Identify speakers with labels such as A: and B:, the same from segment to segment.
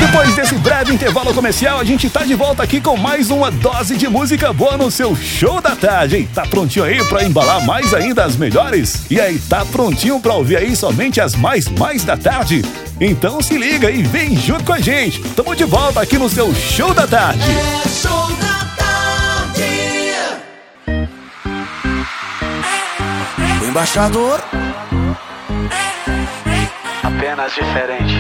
A: Depois desse breve intervalo comercial, a gente tá de volta aqui com mais uma dose de música boa no seu show da tarde, hein? Tá prontinho aí pra embalar mais ainda as melhores? E aí, tá prontinho pra ouvir aí somente as mais da tarde? Então se liga e vem junto com a gente. Tamo de volta aqui no seu show da tarde.
B: É show da tarde.
C: O embaixador.
D: Apenas diferente.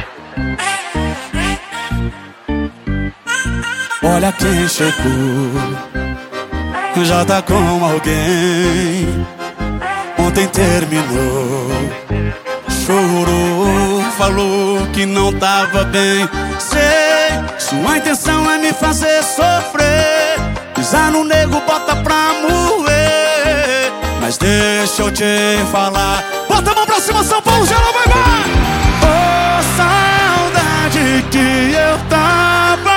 C: Olha quem chegou, já tá com alguém. Ontem terminou, chorou, falou que não tava bem. Sei, sua intenção é me fazer sofrer, pisar no nego, bota pra moer. Mas deixa eu te falar, bota a mão pra cima, São Paulo, geral, vai, vai! Oh, saudade que eu tava.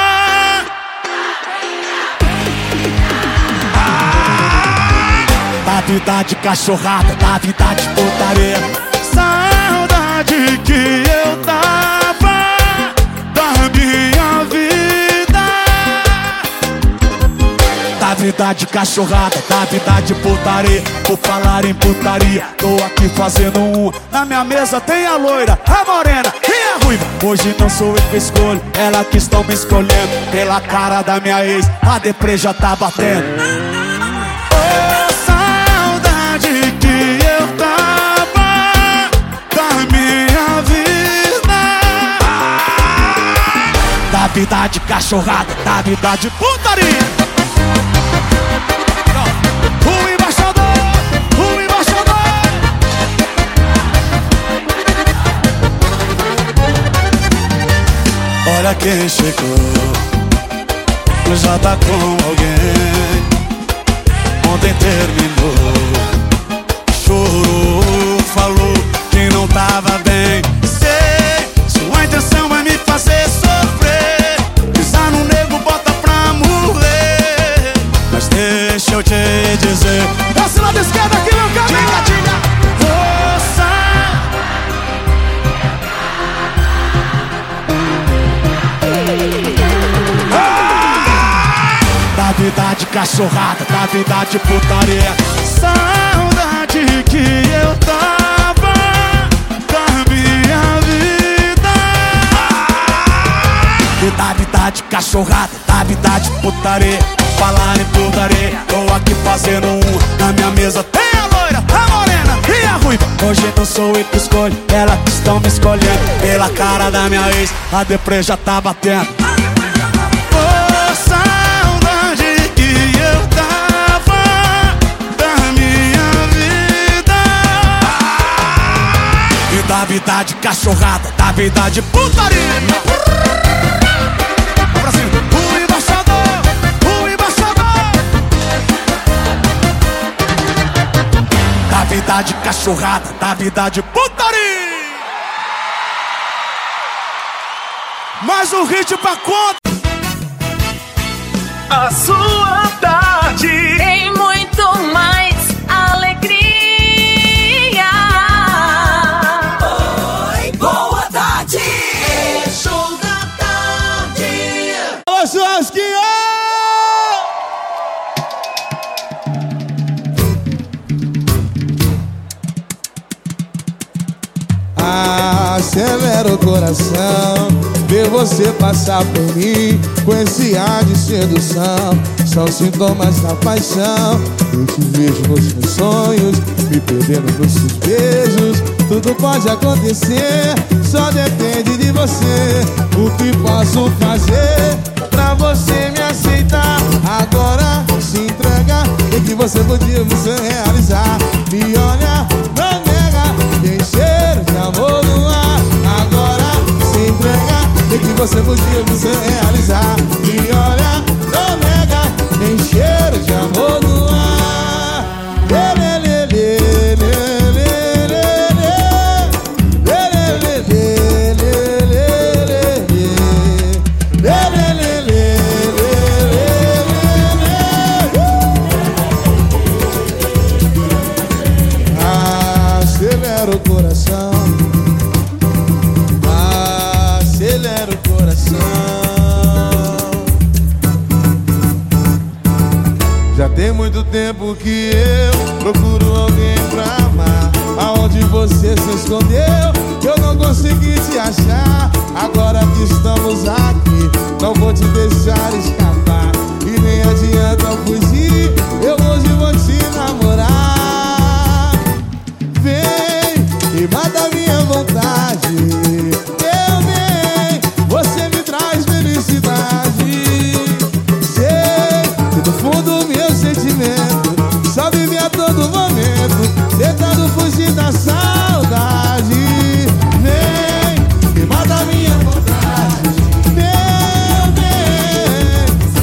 C: Da vida de cachorrada, da vida de putaria. Saudade que eu tava da minha vida. Da vida de cachorrada, da vida de putaria. Por falar em putaria, tô aqui fazendo um. Na minha mesa tem a loira, a morena e a ruiva. Hoje não sou eu que escolho, ela que estão me escolhendo. Pela cara da minha ex, a deprê já tá batendo. Que eu tava da minha vida. Da vida de cachorrada, da vida de putaria. O embaixador, o embaixador. Olha quem chegou, já tá com alguém. Ontem terminou, chorou, falou que não tava bem. Sei, sua intenção é me fazer sofrer, pisar no nego, bota pra morrer. Mas deixa eu te dizer, desce lá da esquerda aqui, meu cara. Diga, diga. Da vida de cachorrada, da vida de putaria. Saudade que eu tava da minha vida. Da vida de cachorrada, da vida de putaria. Falar em putaria, tô aqui fazendo um. Na minha mesa tem a loira, a morena e a ruiva. Hoje não sou eu que escolho, ela que estão me escolhendo. Pela cara da minha ex, a deprê já tá batendo. Da vida de cachorrada, da vida de putaria. Brasil, o embaixador, o embaixador. Da vida de cachorrada, da vida de putaria. Mais um hit pra conta.
A: A sua tarde
E: tem muito mais alegria.
F: Acelera o coração, ver você passar por mim com esse ar de sedução. São sintomas da paixão. Eu te vejo nos meus sonhos, me perdendo nos seus beijos. Tudo pode acontecer, só depende de você. O que posso fazer pra você me aceitar? Agora se entrega, e que você podia me realizar. Me olha, não nega, tem cheiro de amor no ar. Agora se entrega, e que você podia me realizar. Me olha, não nega, tem cheiro de amor no ar. Lê, lê, lê, lê, lê, lê, lê, lê, lê, lê, lê, lê, lê. Acelera o coração, acelera o coração. Tem muito tempo que eu procuro alguém pra amar. Aonde você se escondeu, eu não consegui te achar. Agora que estamos aqui, não vou te deixar escapar. E nem adianta fugir, eu hoje vou te namorar. Vem e mata a minha vontade. Eu bem, você me traz felicidade. Sei que no fundo meu sentimento só vive a todo momento, tentando fugir da saudade. Vem e mata a minha vontade. Meu bem,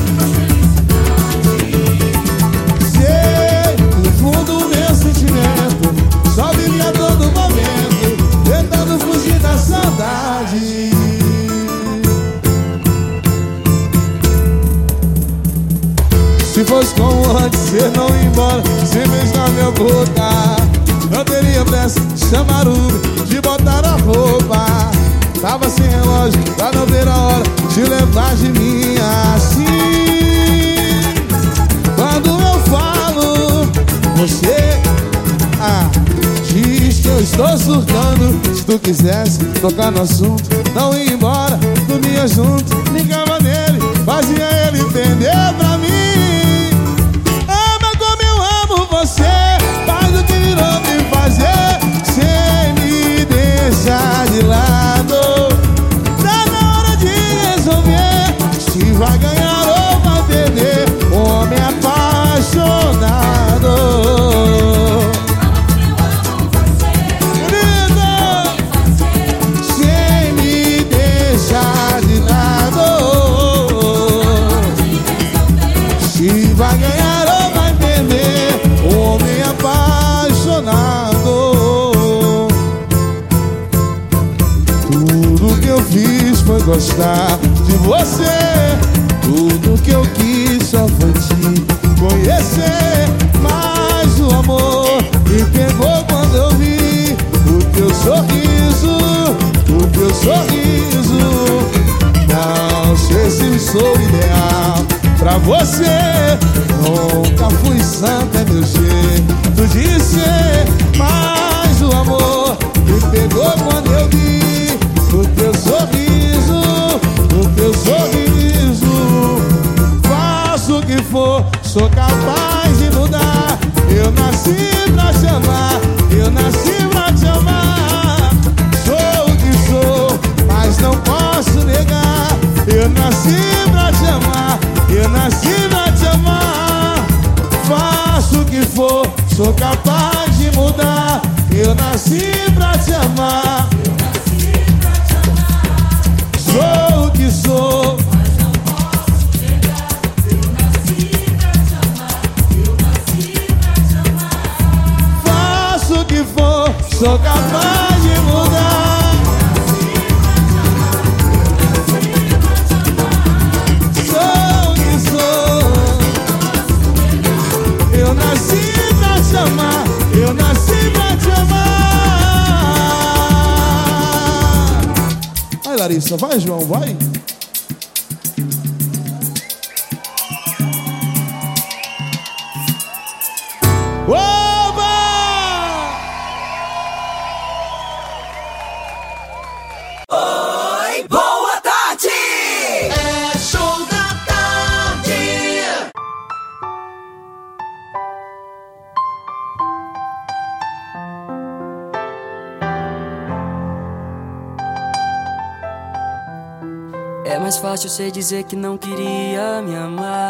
F: sei que no fundo meu sentimento só vive a todo momento, tentando fugir da saudade. Se fosse como antes, você não ia embora sem beijar minha boca. Não teria pressa de chamar o Uber, de botar a roupa. Tava sem relógio pra não ver a hora de levar de mim assim. Quando eu falo, você diz que eu estou surtando. Se tu quisesse tocar no assunto, não ia embora, dormia junto, ligava nele, fazia ele entender pra mim. Você faz o que virou me fazer, sem me deixar de lado. Tá na hora de resolver se vai ganhar ou vai perder. Homem apaixonado. Querida, sem me deixar de lado. Se vai ganhar ou vai perder. Homem apaixonado. Tudo que eu fiz foi gostar de você. Tudo que eu quis só foi te conhecer. Mas o amor me pegou quando eu vi o teu sorriso. O teu sorriso. Não sei se sou ideal pra você, nunca fui santo, é meu jeito de ser. Mas o amor me pegou quando eu vi o teu sorriso. O teu sorriso. Faço o que for, sou capaz de mudar. Eu nasci pra te amar, eu nasci pra te amar. Sou o que sou, mas não posso negar. Eu nasci pra te amar, eu nasci pra te amar. Faço o que for, sou capaz de mudar. Eu nasci pra te amar. Sou o que sou, mas não posso negar. Eu nasci pra te amar, eu nasci pra te amar. Faço o que for, sou capaz de mudar. Eu nasci pra te amar, eu nasci pra te amar. Vai, Larissa, vai, João, vai. Oba!
B: Oi, boa tarde! É show da tarde!
G: É mais fácil você dizer que não queria me amar.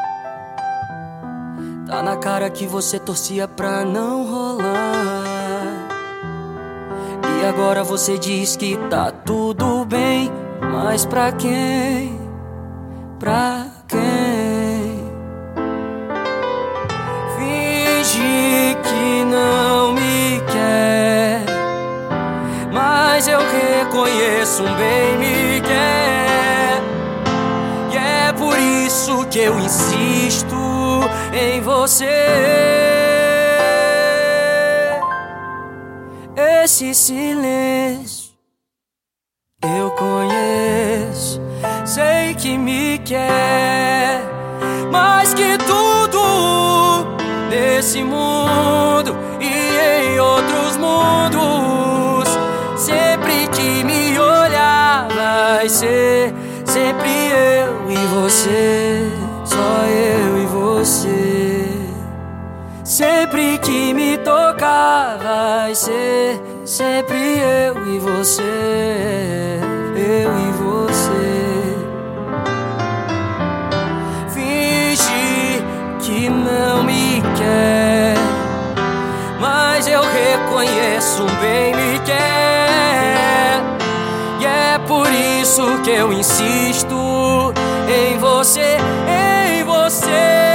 G: Tá na cara que você torcia pra não rolar. E agora você diz que tá tudo bem. Mas pra quem? Pra quem? Finge que não me quer, mas eu reconheço um bem me quer. E é por isso que eu insisto em você. Esse silêncio eu conheço, sei que me quer mais que tudo. nesse mundo e em outros mundos. Sempre que me olhar vai ser sempre eu e você, só eu e você. Sempre que me tocar vai ser sempre eu e você, eu e você. Finge que não me quer, mas eu reconheço bem me quer. E é por isso que eu insisto em você, em você.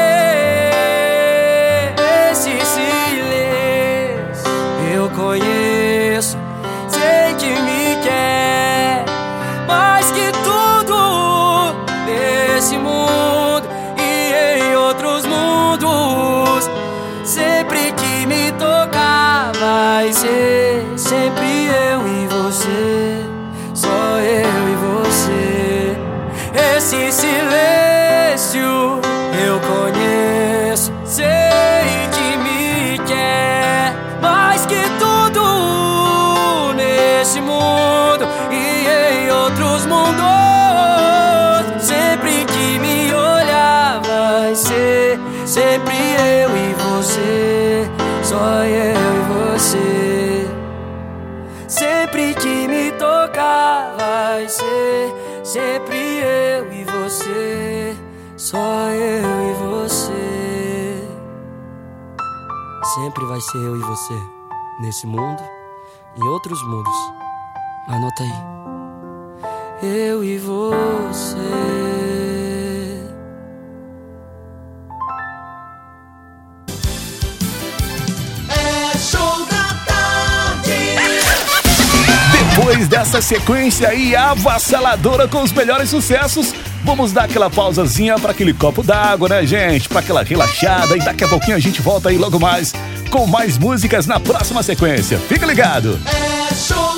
G: Esse silêncio eu conheço, sei que me quer mais que tudo nesse mundo e em outros mundos. Sempre que me tocar vai ser sempre eu e você, só eu e você. Esse silêncio eu conheço, sei que me quer mais que tudo nesse mundo e em outros mundos. Sempre que me olhar vai ser sempre eu e você, só eu e você. Sempre que me tocar vai ser sempre eu e você, só eu e você. Sempre vai ser eu e você, nesse mundo e em outros mundos. Anota aí. Eu e você.
A: Depois dessa sequência aí avassaladora com os melhores sucessos, vamos dar aquela pausazinha para aquele copo d'água, né, gente? Para aquela relaxada, e daqui a pouquinho a gente volta aí logo mais com mais músicas na próxima sequência. Fica ligado!
B: É show.